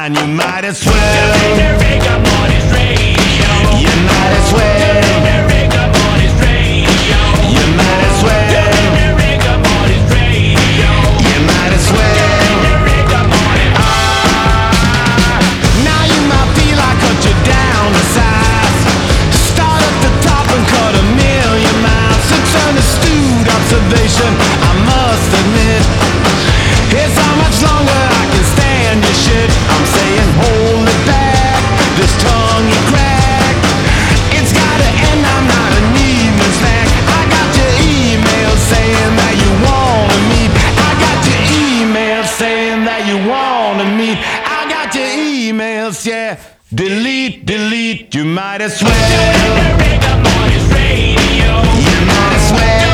line. You might as well. Rick and Morty's radio. You might as well. Rick and Morty's radio. You might as well. Rick and Morty's radio. You might as well. Rick and Morty. Now you might feel I cut you down to size. Start at the top and cut a million miles. It's an astute observation, I must admit. Here's how much longer I can stand your shit. I'm saying hold it back, this tongue you crack. It's gotta end, I'm not an evening snack. I got your email saying that you wanna meet. I got your email saying that you wanna meet. I got your emails, yeah. Delete, delete, you might as well. Rick and Morty's radio. You might as well.